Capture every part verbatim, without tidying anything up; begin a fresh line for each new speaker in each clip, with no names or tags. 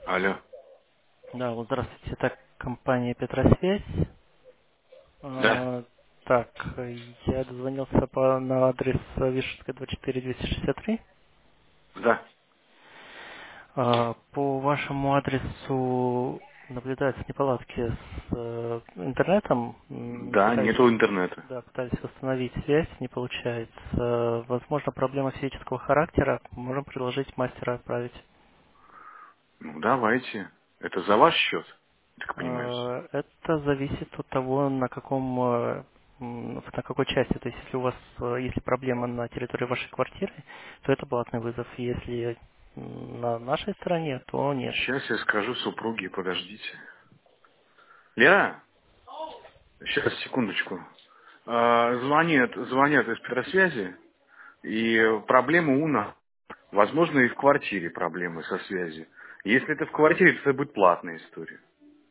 Алло.
Да, вот здравствуйте, это компания Петросвязь.
Да,
А, Так, я дозвонился по, на адрес Вишенская двадцать четыре двести шестьдесят три.
да,
А, По вашему адресу наблюдаются неполадки с э, интернетом. М,
да,
Пытались,
нету интернета.
да, пытались восстановить связь, не получается. Возможно, проблема физического характера. Можем предложить мастера отправить.
Ну, давайте. Это за ваш счет, так понимаю.
Э, Это зависит от того, на каком, э, м, на какой части. То есть, если у вас, э, если проблема на территории вашей квартиры, то это платный вызов. Если м, на нашей стороне, то нет.
Сейчас я скажу супруге, подождите. Лера, сейчас, секундочку. А, Звонят, звонят из Петросвязи, и проблемы у нас. Возможно, и в квартире проблемы со связью. Если это в квартире, то это будет платная история.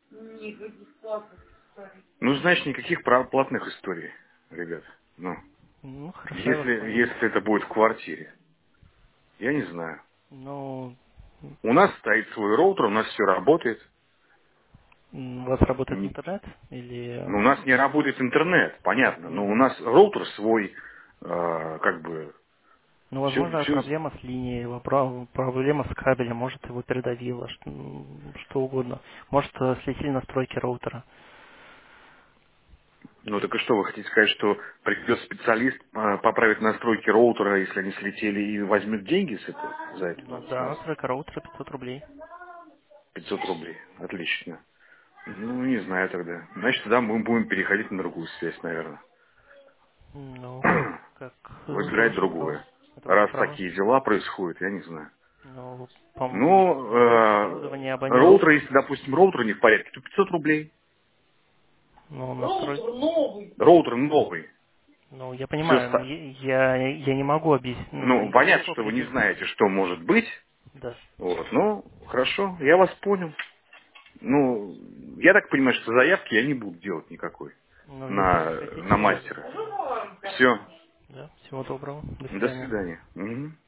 Ну, значит, никаких прав- платных историй, ребят. Ну,
Ну, хорошо, я вас
если,
понял.
если это будет в квартире. Я не знаю.
Ну,
У нас стоит свой роутер, у нас все работает.
м, у вас работает
Не-
интернет? Или...
ну, у нас не работает интернет, понятно, но
Мгм.
у нас роутер свой, э, как бы,
Ну,
все,
возможно,
все,
проблема с линией, вопра- проблема с кабелем, может, его передавило, ш- м, что угодно. Может, э, слетели настройки роутера.
ну так и что, вы хотите сказать, что придет специалист э, поправить настройки роутера, если они слетели, и возьмет деньги с этого, за
Ну
это с
да,
нас?
настройка роутера пятьсот рублей.
пятьсот рублей, отлично. Ну, не знаю тогда. Значит, тогда мы будем переходить на другую связь, наверное.
Ну, как э, это
Выбирать
ваше право.
другое.
Это ваше
Раз
право.
такие дела происходят, я не знаю.
Ну, пом-
Ну,
если есть
э,
оборудование абонента,
роутер, если, допустим, роутер не в порядке, то пятьсот рублей.
ну, настрой...
Роутер новый.
Ну, я
Все
понимаю, но
ста...
я, я, я не могу объяснить, ну,
Ну,
я не
понятно,
могу
что вы не
определить.
знаете, что может быть.
Да.
Вот, ну, хорошо, я вас понял. Ну, я так понимаю, что заявки я не буду делать никакой
Ну, если не
на,
хотите,
на
нет.
мастера. Все.
Да, всего доброго. До
До
свидания.
свидания. Мгм.